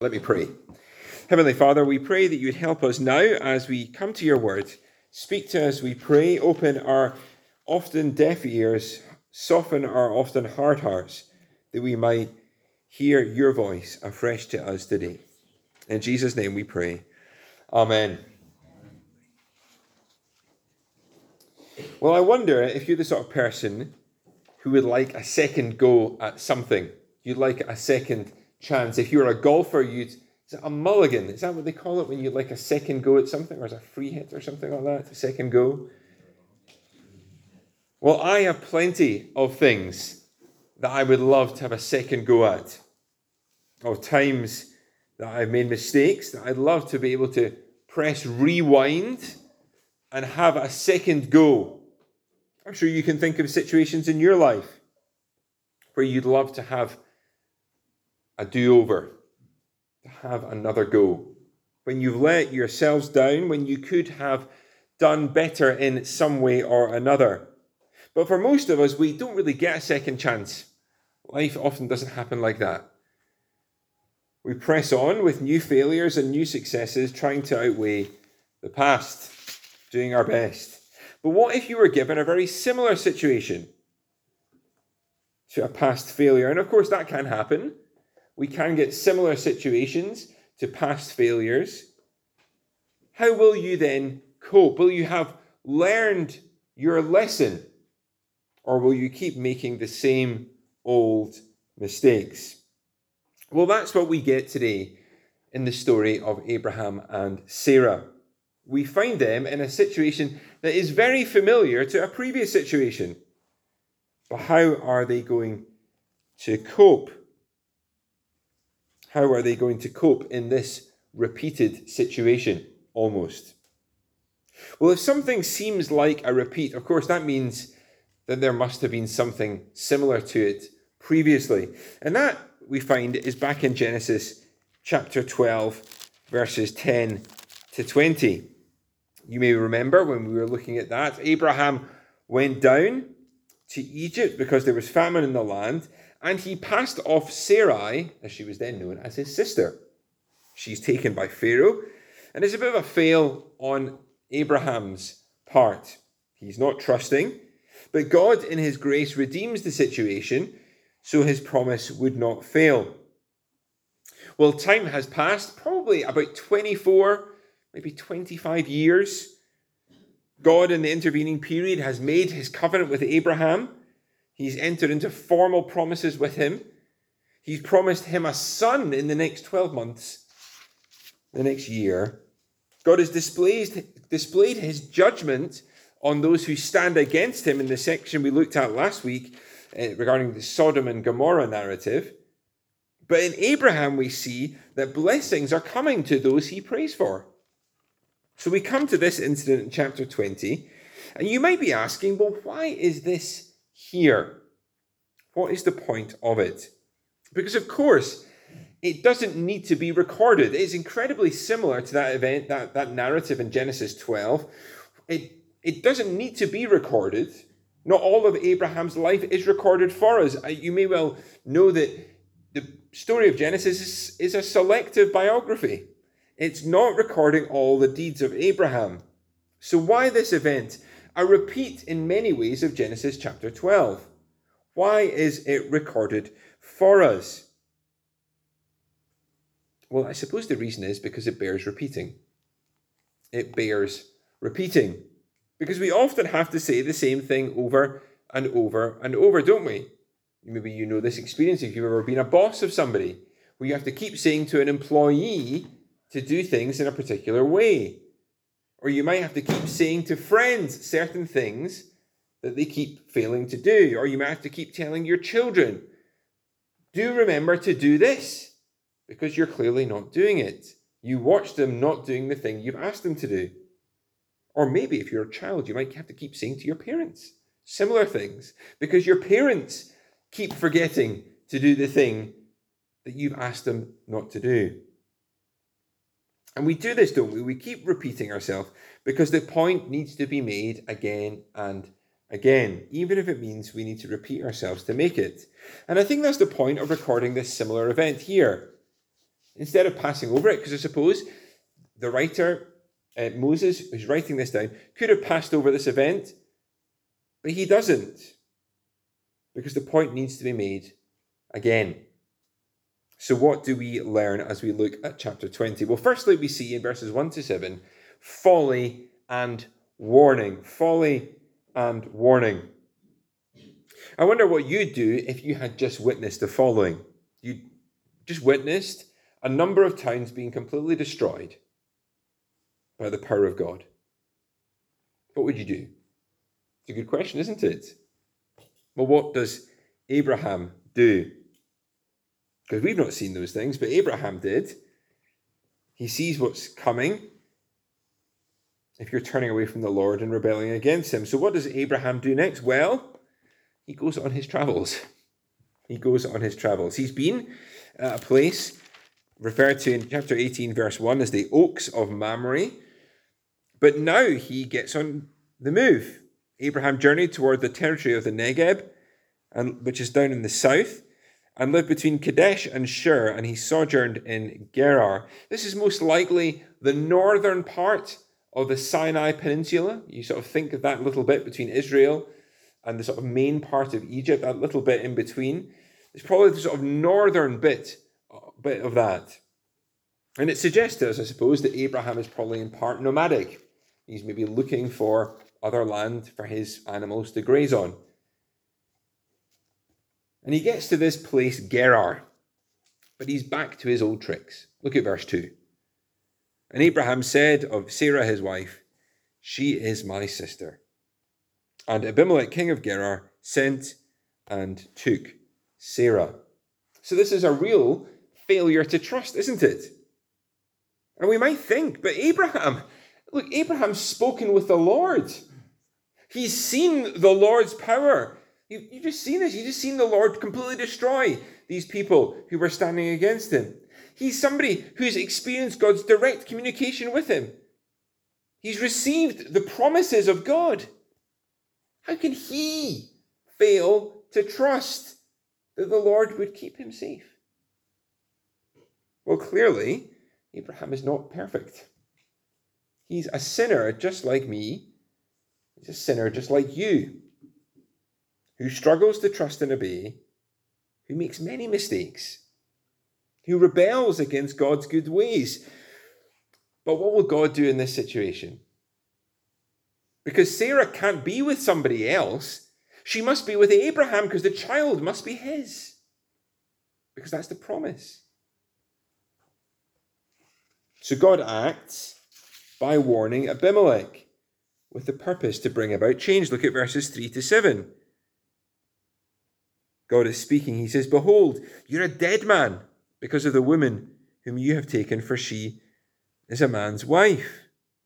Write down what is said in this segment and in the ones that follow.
Let me pray. Heavenly Father, we pray that you would help us now as we come to your word. Speak to us, we pray. Open our often deaf ears, soften our often hard hearts, that we might hear your voice afresh to us today. In Jesus' name we pray. Amen. Well, I wonder if you're the sort of person who would like a second go at something. You'd like a second chance. If you're a golfer, is it a mulligan? Is that what they call it when you like a second go at something? Or is it a free hit or something like that? A second go? Well, I have plenty of things that I would love to have a second go at. Of times that I've made mistakes that I'd love to be able to press rewind and have a second go. I'm sure you can think of situations in your life where you'd love to have a do-over, to have another go. When you've let yourselves down, when you could have done better in some way or another. But for most of us, we don't really get a second chance. Life often doesn't happen like that. We press on with new failures and new successes, trying to outweigh the past, doing our best. But what if you were given a very similar situation to a past failure? And of course, that can happen. We can get similar situations to past failures. How will you then cope? Will you have learned your lesson? Or will you keep making the same old mistakes? Well, that's what we get today in the story of Abraham and Sarah. We find them in a situation that is very familiar to a previous situation. But how are they going to cope? How are they going to cope in this repeated situation, almost? Well, if something seems like a repeat, of course, that means that there must have been something similar to it previously. And that, we find, is back in Genesis chapter 12, verses 10 to 20. You may remember when we were looking at that, Abraham went down to Egypt because there was famine in the land, and he passed off Sarai, as she was then known, as his sister. She's taken by Pharaoh, and it's a bit of a fail on Abraham's part. He's not trusting, but God in his grace redeems the situation, so his promise would not fail. Well, time has passed, probably about 24, maybe 25 years. God in the intervening period has made his covenant with Abraham. He's entered into formal promises with him. He's promised him a son in the next 12 months, the next year. God has displayed his judgment on those who stand against him in the section we looked at last week regarding the Sodom and Gomorrah narrative. But in Abraham, we see that blessings are coming to those he prays for. So we come to this incident in chapter 20, and you might be asking, well, why is this here? What is the point of it? Because, of course, it doesn't need to be recorded. It's incredibly similar to that event, that narrative in Genesis 12. It doesn't need to be recorded. Not all of Abraham's life is recorded for us. You may well know that the story of Genesis is a selective biography. It's not recording all the deeds of Abraham. So why this event? A repeat in many ways of Genesis chapter 12. Why is it recorded for us? Well, I suppose the reason is because it bears repeating. It bears repeating. Because we often have to say the same thing over and over and over, don't we? Maybe you know this experience if you've ever been a boss of somebody, where you have to keep saying to an employee to do things in a particular way. Or you might have to keep saying to friends certain things that they keep failing to do. Or you might have to keep telling your children, do remember to do this, because you're clearly not doing it. You watch them not doing the thing you've asked them to do. Or maybe if you're a child, you might have to keep saying to your parents similar things, because your parents keep forgetting to do the thing that you've asked them not to do. And we do this, don't we? We keep repeating ourselves because the point needs to be made again and again, even if it means we need to repeat ourselves to make it. And I think that's the point of recording this similar event here. Instead of passing over it, because I suppose the writer, Moses, who's writing this down, could have passed over this event, but he doesn't, because the point needs to be made again. So what do we learn as we look at chapter 20? Well, firstly, we see in verses 1 to 7, folly and warning. Folly and warning. I wonder what you'd do if you had just witnessed the following. You just witnessed a number of towns being completely destroyed by the power of God. What would you do? It's a good question, isn't it? Well, what does Abraham do? Because we've not seen those things, but Abraham did. He sees what's coming if you're turning away from the Lord and rebelling against him. So what does Abraham do next? Well, he goes on his travels. He goes on his travels. He's been at a place referred to in chapter 18, verse 1 as the Oaks of Mamre. But now he gets on the move. Abraham journeyed toward the territory of the Negeb, which is down in the south, and lived between Kadesh and Shur, and he sojourned in Gerar. This is most likely the northern part of the Sinai Peninsula. You sort of think of that little bit between Israel and the sort of main part of Egypt, that little bit in between. It's probably the sort of northern bit of that. And it suggests to us, I suppose, that Abraham is probably in part nomadic. He's maybe looking for other land for his animals to graze on. And he gets to this place, Gerar, but he's back to his old tricks. Look at verse 2. And Abraham said of Sarah his wife, "She is my sister." And Abimelech, king of Gerar, sent and took Sarah. So this is a real failure to trust, isn't it? And we might think, but Abraham's spoken with the Lord. He's seen the Lord's power. You've just seen this. You've just seen the Lord completely destroy these people who were standing against him. He's somebody who's experienced God's direct communication with him. He's received the promises of God. How can he fail to trust that the Lord would keep him safe? Well, clearly, Abraham is not perfect. He's a sinner just like me. He's a sinner just like you, who struggles to trust and obey, who makes many mistakes, who rebels against God's good ways. But what will God do in this situation? Because Sarah can't be with somebody else, she must be with Abraham, because the child must be his. Because that's the promise. So God acts by warning Abimelech with the purpose to bring about change. Look at verses 3 to 7. God is speaking. He says, "Behold, you're a dead man because of the woman whom you have taken, for she is a man's wife."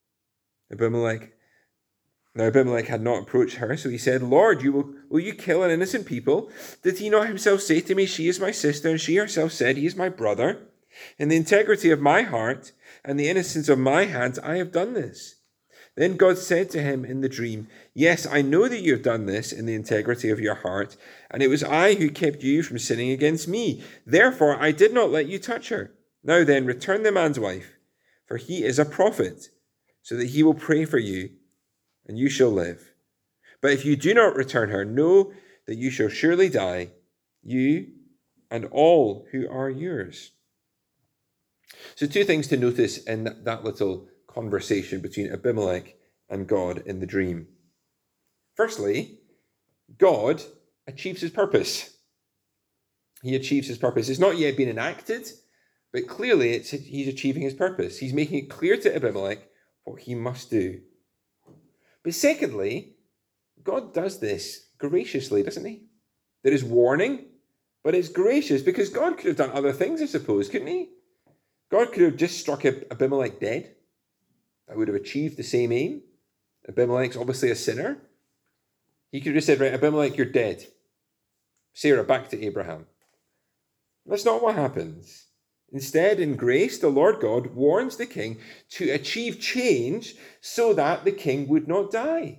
Now Abimelech had not approached her, so he said, "Lord, will you kill an innocent people? Did he not himself say to me, 'She is my sister,' and she herself said, 'He is my brother'? In the integrity of my heart and the innocence of my hands, I have done this." Then God said to him in the dream, "Yes, I know that you have done this in the integrity of your heart, and it was I who kept you from sinning against me. Therefore, I did not let you touch her. Now then, return the man's wife, for he is a prophet, so that he will pray for you, and you shall live. But if you do not return her, know that you shall surely die, you and all who are yours." So 2 things to notice in that little conversation between Abimelech and God in the dream. Firstly, God achieves his purpose. He achieves his purpose. It's not yet been enacted, but clearly he's achieving his purpose. He's making it clear to Abimelech what he must do. But secondly, God does this graciously, doesn't he? There is warning, but it's gracious, because God could have done other things, I suppose, couldn't he? God could have just struck Abimelech dead. That would have achieved the same aim. Abimelech's obviously a sinner. He could have just said, "Right, Abimelech, you're dead. Sarah, back to Abraham." That's not what happens. Instead, in grace, the Lord God warns the king to achieve change so that the king would not die.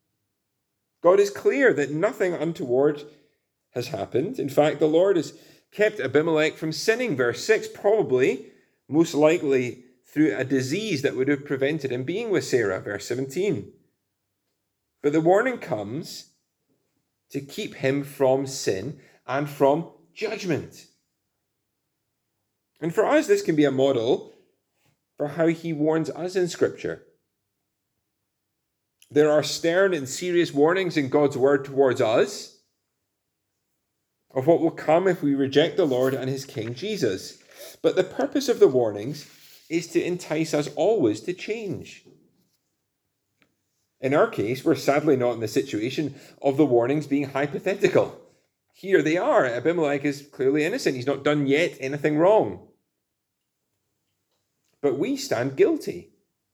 God is clear that nothing untoward has happened. In fact, the Lord is kept Abimelech from sinning. Verse 6, probably, most likely through a disease that would have prevented him being with Sarah. Verse 17. But the warning comes to keep him from sin and from judgment. And for us, this can be a model for how he warns us in Scripture. There are stern and serious warnings in God's word towards us of what will come if we reject the Lord and his King Jesus. But the purpose of the warnings is to entice us always to change. In our case, we're sadly not in the situation of the warnings being hypothetical. Here they are. Abimelech is clearly innocent. He's not done yet anything wrong. But we stand guilty.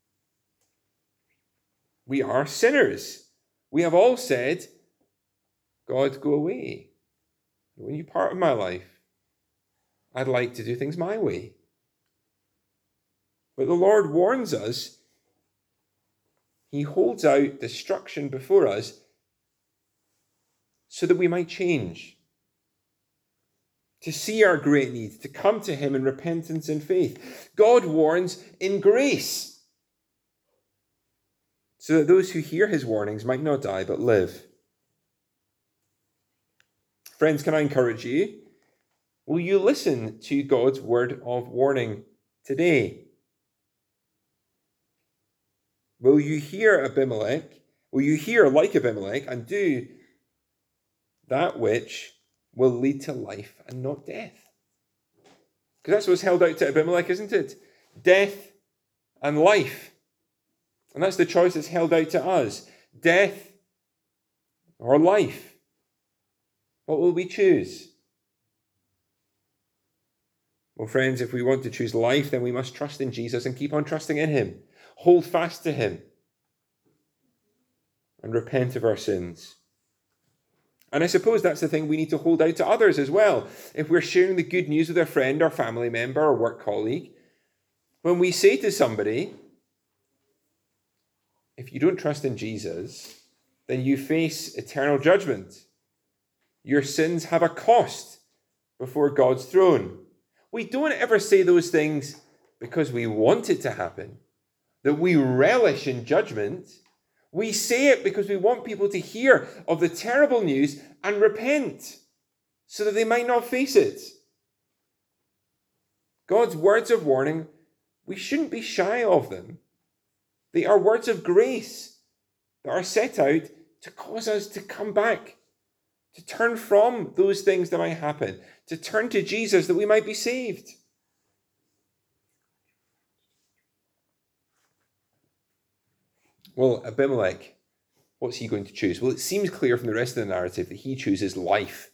We are sinners. We have all said, God, go away. When you're part of my life, I'd like to do things my way. But the Lord warns us. He holds out destruction before us so that we might change, to see our great need, to come to him in repentance and faith. God warns in grace, so that those who hear his warnings might not die but live. Friends, can I encourage you? Will you listen to God's word of warning today? Will you hear Abimelech? Will you hear like Abimelech and do that which will lead to life and not death? Because that's what's held out to Abimelech, isn't it? Death and life. And that's the choice that's held out to us. Death or life. What will we choose? Well, friends, if we want to choose life, then we must trust in Jesus and keep on trusting in him. Hold fast to him and repent of our sins. And I suppose that's the thing we need to hold out to others as well. If we're sharing the good news with a friend or family member or work colleague, when we say to somebody, if you don't trust in Jesus, then you face eternal judgment. Your sins have a cost before God's throne. We don't ever say those things because we want it to happen, that we relish in judgment. We say it because we want people to hear of the terrible news and repent so that they might not face it. God's words of warning, we shouldn't be shy of them. They are words of grace that are set out to cause us to come back, to turn from those things that might happen, to turn to Jesus that we might be saved. Well, Abimelech, what's he going to choose? Well, it seems clear from the rest of the narrative that he chooses life.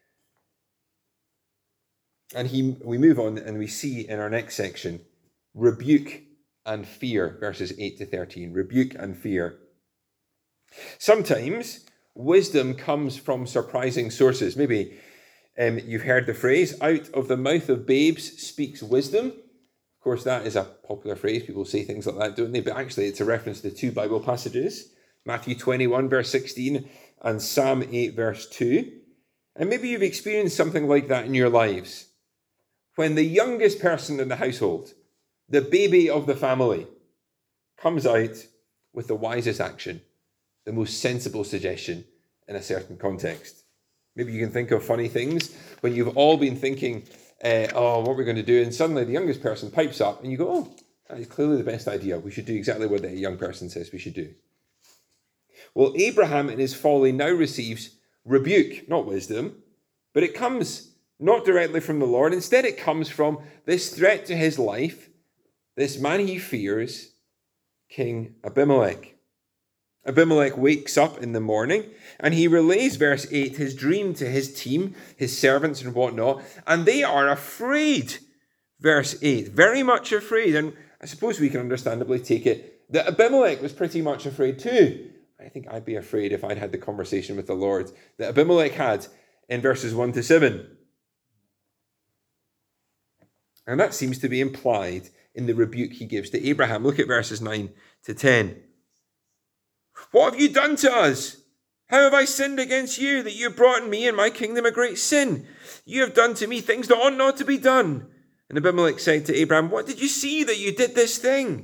And we move on and we see in our next section, rebuke and fear, verses 8 to 13. Rebuke and fear. Sometimes wisdom comes from surprising sources. Maybe you've heard the phrase, out of the mouth of babes speaks wisdom. Of course, that is a popular phrase. People say things like that, don't they? But actually, it's a reference to two Bible passages, Matthew 21, verse 16, and Psalm 8, verse 2. And maybe you've experienced something like that in your lives. When the youngest person in the household, the baby of the family, comes out with the wisest action, the most sensible suggestion in a certain context. Maybe you can think of funny things when you've all been thinking, what we're going to do, and suddenly the youngest person pipes up and you go, oh, that is clearly the best idea. We should do exactly what the young person says we should do. Well, Abraham in his folly now receives rebuke, not wisdom, but it comes not directly from the Lord. Instead, it comes from this threat to his life, this man he fears, King Abimelech. Abimelech wakes up in the morning and he relays, verse 8, his dream to his team, his servants and whatnot, and they are afraid. Verse 8, very much afraid. And I suppose we can understandably take it that Abimelech was pretty much afraid too. I think I'd be afraid if I'd had the conversation with the Lord that Abimelech had in verses 1 to 7. And that seems to be implied in the rebuke he gives to Abraham. Look at verses 9 to 10. What have you done to us? How have I sinned against you, that you have brought on me and my kingdom a great sin? You have done to me things that ought not to be done. And Abimelech said to Abraham, what did you see that you did this thing?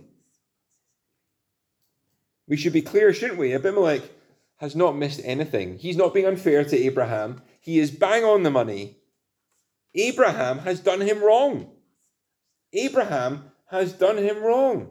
We should be clear, shouldn't we? Abimelech has not missed anything. He's not being unfair to Abraham. He is bang on the money. Abraham has done him wrong. Abraham has done him wrong.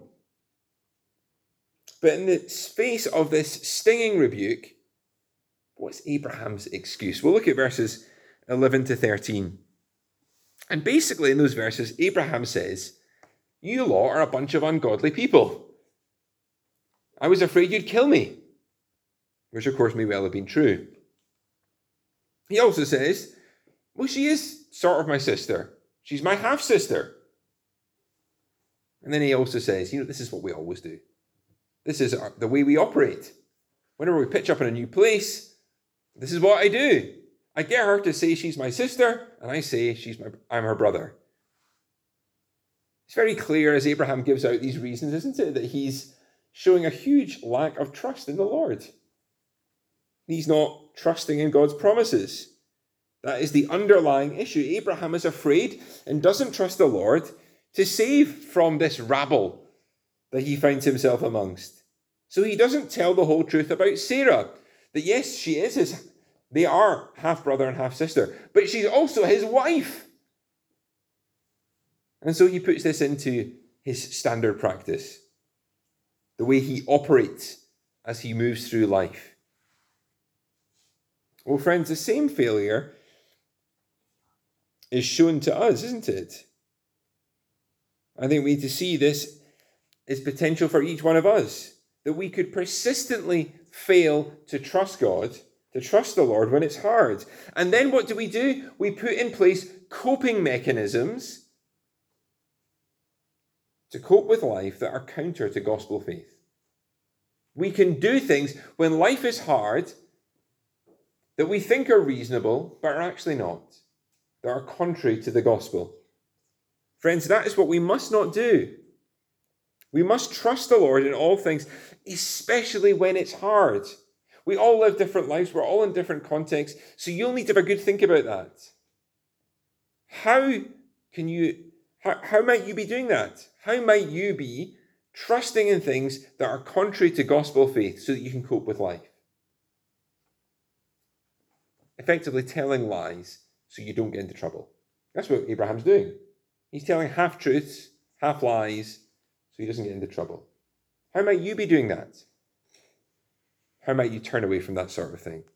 But in the space of this stinging rebuke, what's Abraham's excuse? We'll look at verses 11 to 13. And basically in those verses, Abraham says, you lot are a bunch of ungodly people. I was afraid you'd kill me. Which of course may well have been true. He also says, well, she is sort of my sister. She's my half-sister. And then he also says, this is what we always do. This is the way we operate. Whenever we pitch up in a new place, this is what I do. I get her to say she's my sister, and I say I'm her brother. It's very clear as Abraham gives out these reasons, isn't it, that he's showing a huge lack of trust in the Lord. He's not trusting in God's promises. That is the underlying issue. Abraham is afraid and doesn't trust the Lord to save from this rabble that he finds himself amongst. So he doesn't tell the whole truth about Sarah. That yes, they are half-brother and half-sister, but she's also his wife. And so he puts this into his standard practice, the way he operates as he moves through life. Well, friends, the same failure is shown to us, isn't it? I think we need to see this as potential for each one of us, that we could persistently fail to trust God, to trust the Lord when it's hard. And then what do? We put in place coping mechanisms to cope with life that are counter to gospel faith. We can do things when life is hard that we think are reasonable, but are actually not, that are contrary to the gospel. Friends, that is what we must not do. We must trust the Lord in all things, especially when it's hard. We all live different lives. We're all in different contexts. So you'll need to have a good think about that. How might you be doing that? How might you be trusting in things that are contrary to gospel faith so that you can cope with life? Effectively telling lies so you don't get into trouble. That's what Abraham's doing. He's telling half-truths, half-lies, so he doesn't get into trouble. How might you be doing that? How might you turn away from that sort of thing?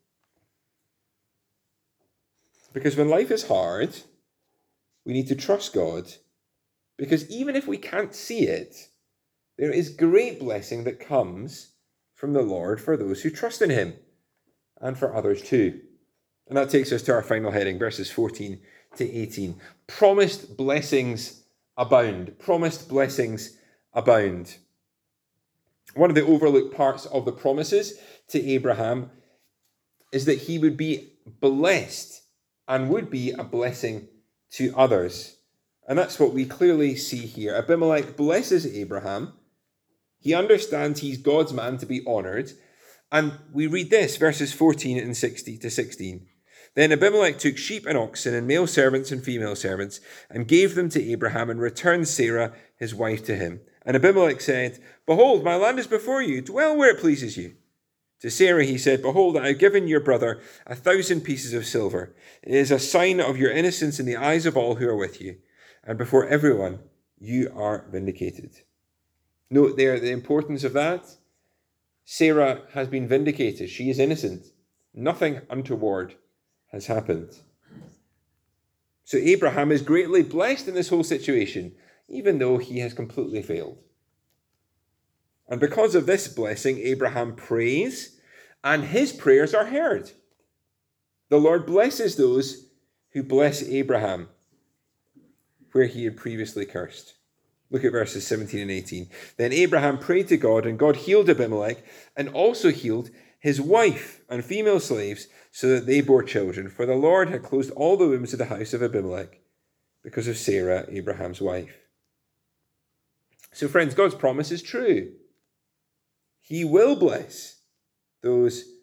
Because when life is hard, we need to trust God, because even if we can't see it, there is great blessing that comes from the Lord for those who trust in him, and for others too. And that takes us to our final heading, verses 14 to 18. Promised blessings abound. Promised blessings abound. One of the overlooked parts of the promises to Abraham is that he would be blessed and would be a blessing to others. And that's what we clearly see here. Abimelech blesses Abraham. He understands he's God's man to be honored. And we read this, verses 14 and 16. Then Abimelech took sheep and oxen and male servants and female servants and gave them to Abraham and returned Sarah, his wife, to him. And Abimelech said, behold, my land is before you. Dwell where it pleases you. To Sarah he said, behold, I have given your brother 1,000 pieces of silver. It is a sign of your innocence in the eyes of all who are with you. And before everyone, you are vindicated. Note there the importance of that. Sarah has been vindicated. She is innocent. Nothing untoward has happened. So Abraham is greatly blessed in this whole situation, even though he has completely failed. And because of this blessing, Abraham prays, and his prayers are heard. The Lord blesses those who bless Abraham, where he had previously cursed. Look at verses 17 and 18. Then Abraham prayed to God, and God healed Abimelech, and also healed his wife and female slaves, so that they bore children. For the Lord had closed all the wombs of the house of Abimelech, because of Sarah, Abraham's wife. So friends, God's promise is true. He will bless those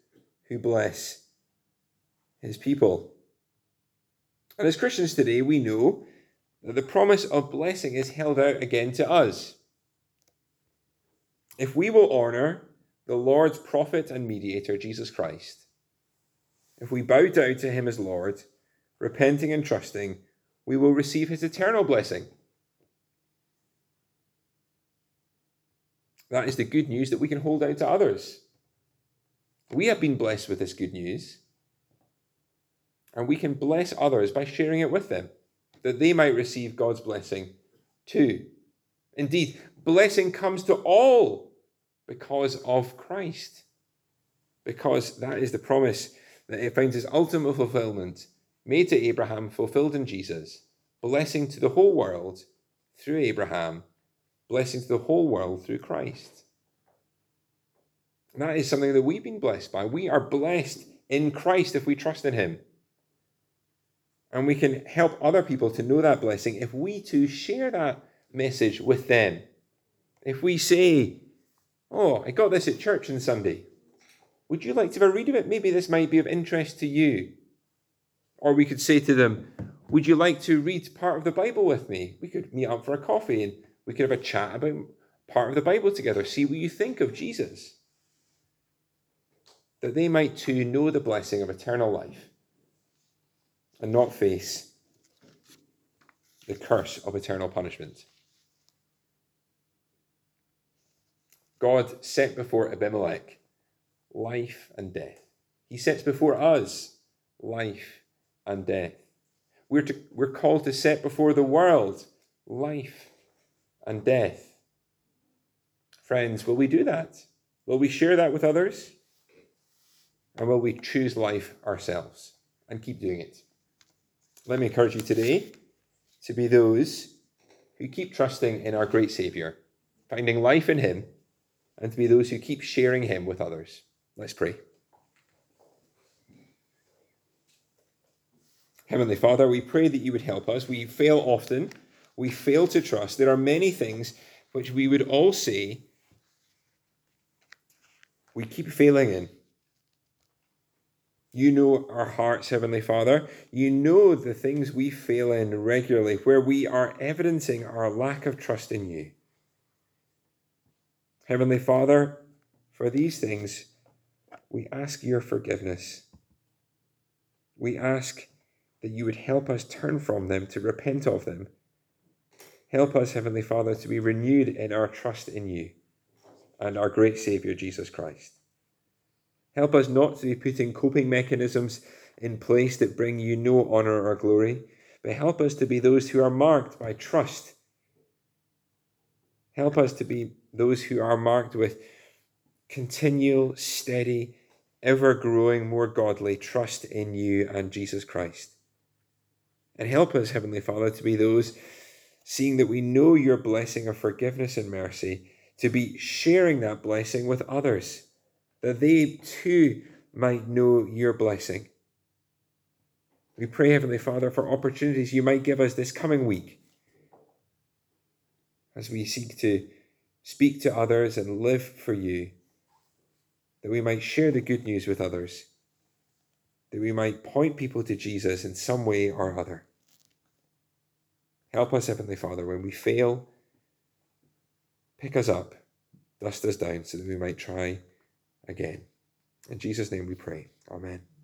who bless his people. And as Christians today, we know that the promise of blessing is held out again to us. If we will honour the Lord's prophet and mediator, Jesus Christ, if we bow down to him as Lord, repenting and trusting, we will receive his eternal blessing. That is the good news that we can hold out to others. We have been blessed with this good news, and we can bless others by sharing it with them, that they might receive God's blessing too. Indeed, blessing comes to all because of Christ, because that is the promise that it finds its ultimate fulfillment, made to Abraham, fulfilled in Jesus, blessing to the whole world through Abraham, blessing to the whole world through Christ. And that is something that we've been blessed by. We are blessed in Christ if we trust in him. And we can help other people to know that blessing if we too share that message with them. If we say, "Oh, I got this at church on Sunday. Would you like to have a read of it? Maybe this might be of interest to you." Or we could say to them, "Would you like to read part of the Bible with me? We could meet up for a coffee and we could have a chat about part of the Bible together. See what you think of Jesus." That they might too know the blessing of eternal life and not face the curse of eternal punishment. God set before Abimelech life and death. He sets before us life and death. We're called to set before the world life and death. Friends, will we do that? Will we share that with others? And will we choose life ourselves and keep doing it? Let me encourage you today to be those who keep trusting in our great Saviour, finding life in him, and to be those who keep sharing him with others. Let's pray. Heavenly Father, we pray that you would help us. We fail often. We fail to trust. There are many things which we would all say we keep failing in. You know our hearts, Heavenly Father. You know the things we fail in regularly, where we are evidencing our lack of trust in you. Heavenly Father, for these things, we ask your forgiveness. We ask that you would help us turn from them, to repent of them. Help us, Heavenly Father, to be renewed in our trust in you and our great Saviour, Jesus Christ. Help us not to be putting coping mechanisms in place that bring you no honour or glory, but help us to be those who are marked by trust. Help us to be those who are marked with continual, steady, ever-growing, more godly trust in you and Jesus Christ. And help us, Heavenly Father, to be those, seeing that we know your blessing of forgiveness and mercy, to be sharing that blessing with others, that they too might know your blessing. We pray, Heavenly Father, for opportunities you might give us this coming week as we seek to speak to others and live for you, that we might share the good news with others, that we might point people to Jesus in some way or other. Help us, Heavenly Father, when we fail, pick us up, dust us down, so that we might try again. In Jesus' name we pray. Amen.